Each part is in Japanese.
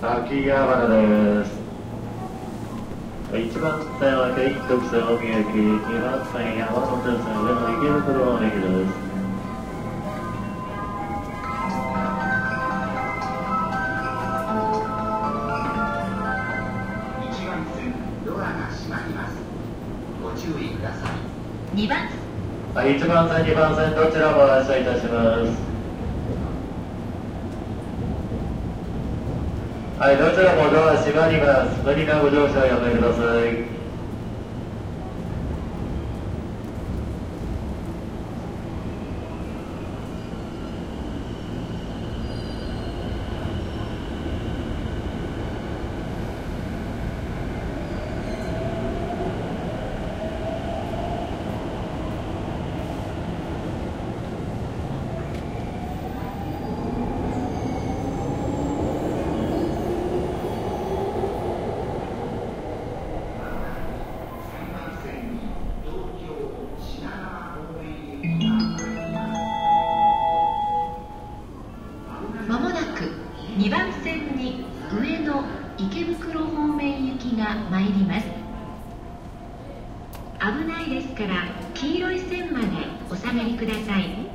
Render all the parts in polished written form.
秋葉原です。1番線は京浜特線大宮駅、2番線山手線上野池袋方面行きです。 1番線ドアが閉まります。ご注意ください。 2番はい、1番線、2番線どちらも発車いたします。はい、どちらもドア閉まります。無理なご乗車はやめてください。 まもなく2番線に上野池袋方面行きが参ります。危ないですから黄色い線までお下がりください。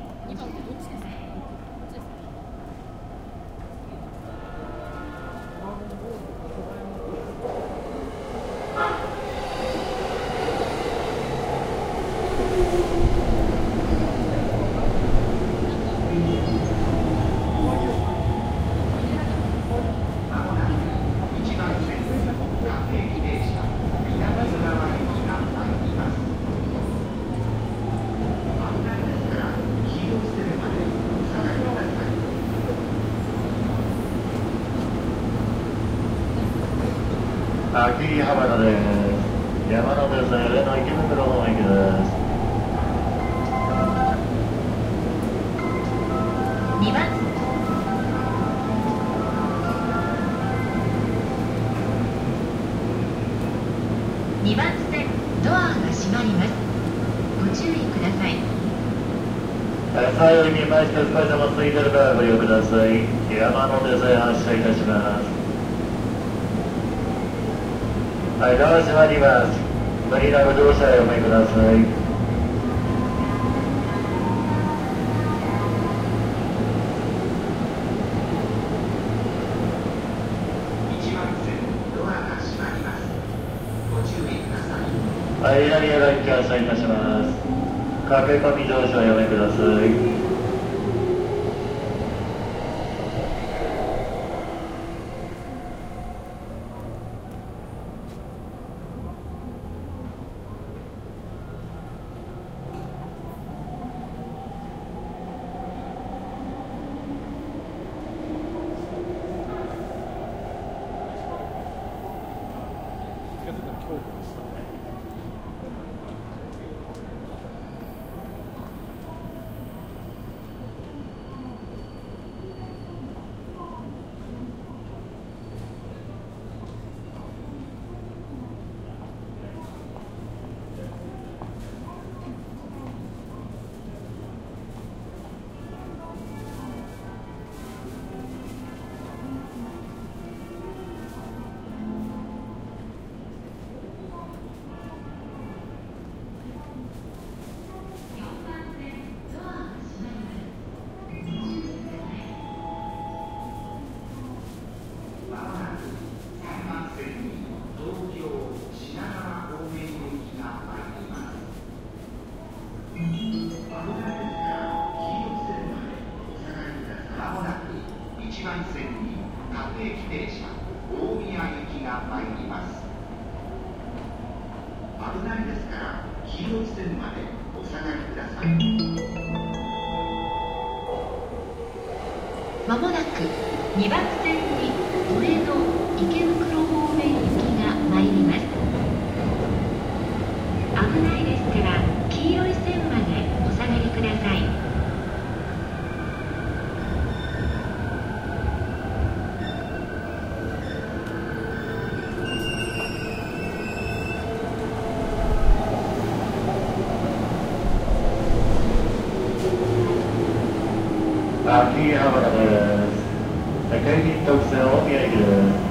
秋葉原です。山手線上野池袋方面行きです。 2番2番線ドアが閉まります。ご注意ください。 最後に見まして少しでも空いてるからご利用ください。山手線発車いたします。はい、ドア閉まります。無理なご乗車はおやめください。はい、左へライン発車いたします。駆け込み乗車をやめください。 1番線に各駅停車大宮行きが参ります。危ないですから黄色い線までお下がりください。 まもなく2番線に上野池袋方面行きが参ります。危ないですから黄色い線までお下がりください。 秋葉原です。 赤い特線お土産です。